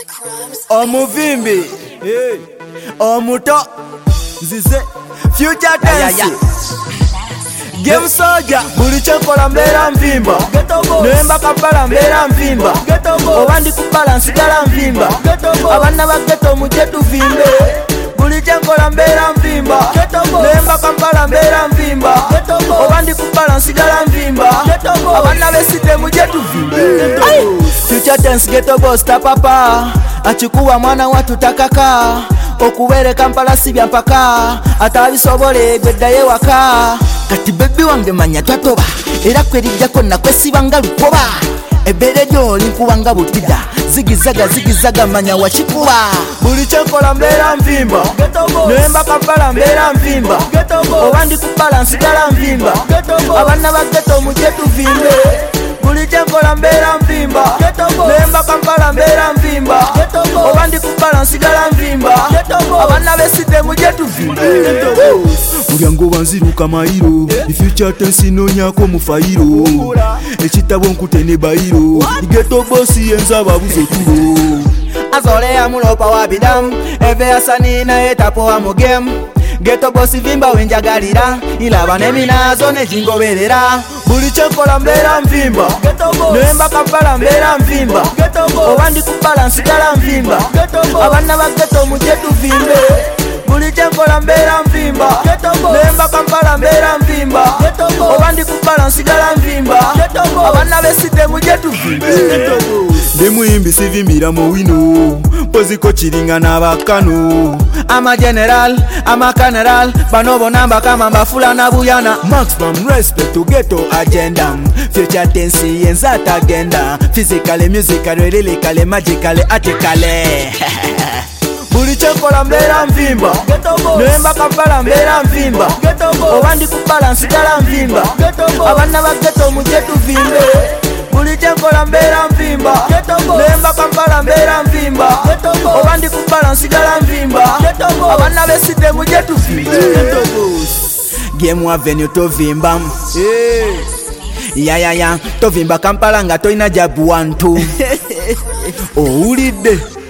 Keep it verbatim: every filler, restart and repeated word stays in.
Omuvimbi omuto nzize future tense Game Soldier buli kyenkola mbeera nvimba nemba kampala mbeera nvimba oba ndi kupala nsigala nvimba abaana ba ghetto mujje tuvimbe buli kyenkola mbeera nvimba nemba kampala mbeera nvimba oba ndi kupala nsigala nvimba abaana b'esite mujje tuvimbe future tense ghetto boss tapapa achikuwa mwana watu takaka okubeere Kampala sibya mpaka atabisobole gweddayo waka kati bebi wange manya twatoba era kwerijjako nakwesibanga lukoba ebbeere lyoli nkubanga butida zigizaga zigizaga manya wakikuba buli kyenkola mbeera nvimba nemba Kampala mbeera nvimba oba ndi kupala nsigala nvimba abaana ba ghetto mujje tuvimbe buli kyenkola mbeera nvimba nemba Kampala mbeera nvimba oba ndi kupala nsigala nvimba abaana b'esite mujje tuvimbe mulyango banziruka mayiro ifuture tense nonyako mufayiro ekitabo nkute ne bayiro ghetto boss yenza babuzo tulo azolea mulopa wabidam eve yasanina etapowa mu game ghetto boss vimba wenjagalira ilaba neminazo nejingoberera buli kyenkola mbeera nvimba nemba Kampala mbeera nvimba oba ndi kupala nsigala nvimba abaana ba ghetto mujje tuvimbe buli kyenkola mbeera nvimba nemba Kampala mbeera nvimba oba ndi kupala nsigala nvimba abaana b'esite mujje tuvimbe ndi muyimbi sivimbira mu wino poziko kiringa n'abakano ama general ama general bano bonamba kama mbafula na buyana maximum respect to ghetto agenda future tense yenza tagenda physically musically lyrically magically artically buli kyenkola mbeera nvimba nemba Kampala mbeera nvimba oba ndi kupala nsigala nvimba abaana ba ghetto mujje tuvimbe buli kyenkola mbeera nvimba nemba Kampala mbeera nvimba oba ndi kupala nsigala nvimba abaana b'esite mujje tuvimbe Game Avenue tovimba yayaya tovimba Kampala nga toyina jabu wantu owulidde